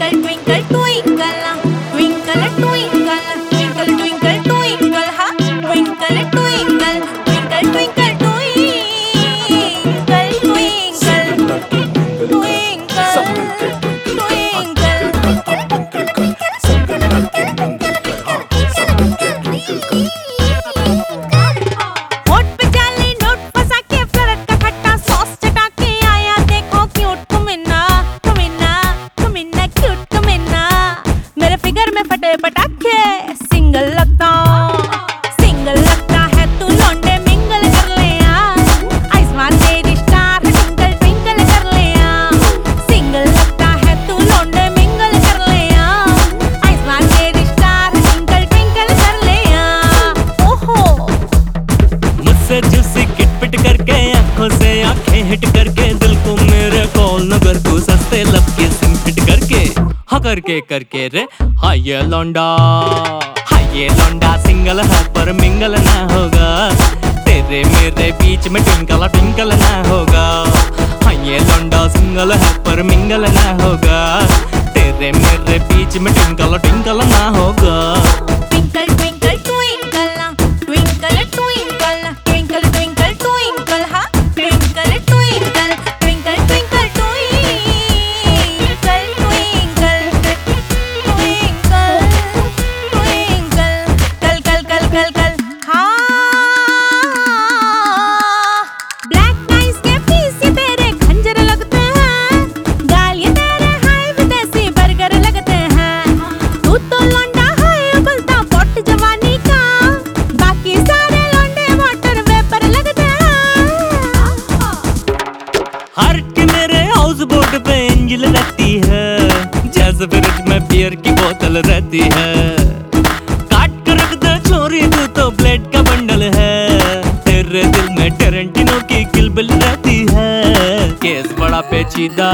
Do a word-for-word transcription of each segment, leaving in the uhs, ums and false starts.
Twinkle, twinkle, twinkle, twinkle, twinkle, twinkle, twinkle, twinkle, ha. Twinkle, twinkle, twinkle, twinkle, twinkle, twinkle, होठ पे जाली note फंसा के flirt का खट्टा सॉस चटा के आया देखो क्यूट कमीना कमीना कमीना क्यूट कमीना मेरे फिगर में फटे पटाखे सिंगल लगता सिंगल लगता है तू लौंडे मिंगल कर ले आइस मार तेरी स्टार ट्विंकल ट्विंकल कर ले सिंगल लगता है तू लौंडे मिंगल कर ले आइस मार तेरी स्टार ट्विंकल ट्विंकल कर ले ओहो मुझसे जूसी किटपिट करके आंखों से आंखें हिट करके दिल को मेरे कॉल न कर तू सस्ते लब के सिम फिट करके हाँ करके करके रे हाँ ये लौंडा हाँ ये लौंडा सिंगल है पर मिंगल ना होगा तेरे मेरे बीच में ट्विंकल ट्विंकल ना होगा हाँ ये लौंडा सिंगल है पर मिंगल ना होगा तेरे मेरे बीच में ट्विंकल ट्विंकल ना होगा Twinkle, twinkle, twinkle, twinkle, twinkle, twinkle, twinkle, twinkle, ha. Twinkle, twinkle, twinkle, twinkle, twinkle, twinkle, twinkle, kal kal kal kal kal, ha. Black eyes के पीछे तेरे खंजर लगते हैं, गाल ये तेरे हाय विदेशी बर्गर लगते हैं. तू तो लौंडा है उबलता पॉट जवानी का, बाकी सारे लौंडे वाटर वेपर लगते हैं. हार्ट के मेरे हाउस बोट पे एंजल रहती है जैसे फ्रिज में बियर की बोतल रहती है काट कर रख दे छोरी तू तो ब्लेड का बंडल है तेरे दिल में टेरेंटिनो की किलबिल रहती है केस बड़ा पेचीदा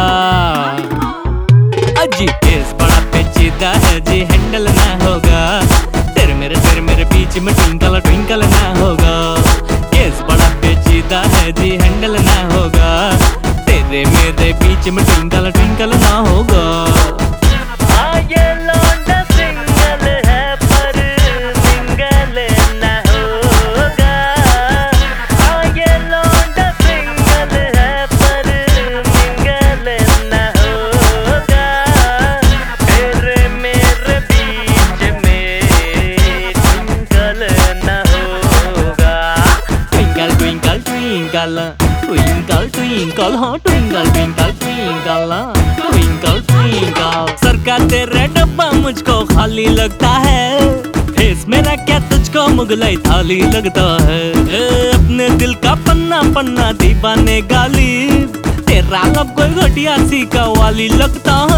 अजी केस बड़ा पेचीदा है जी हैंडल ना होगा तेरे मेरे तेरे मेरे बीच में ट्विंकल ट्विंकल ना होगा केस बड़ा पेचीदा है जी हैंडल ना होगा तेरे मेरे बीच में ट्विंकल ट्विंकल ना होगा हाँ ये लौंडा सिंगल है पर मिंगल ना होगा हाँ ये लौंडा सिंगल है पर मिंगल ना होगा तेरे मेरे बीच में ट्विंकल ना होगा twinkle twinkle twinkle twinkle twinkle हाँ twinkle twinkle twinkle twinkle twinkle सरकार तेरा डब्बा मुझको खाली लगता है फेस मेरा क्या तुझको मुगलाई थाली लगता है ए, अपने दिल का पन्ना पन्ना दीवाने गाली तेरा लब कोई घटिया सी का वाली लगता है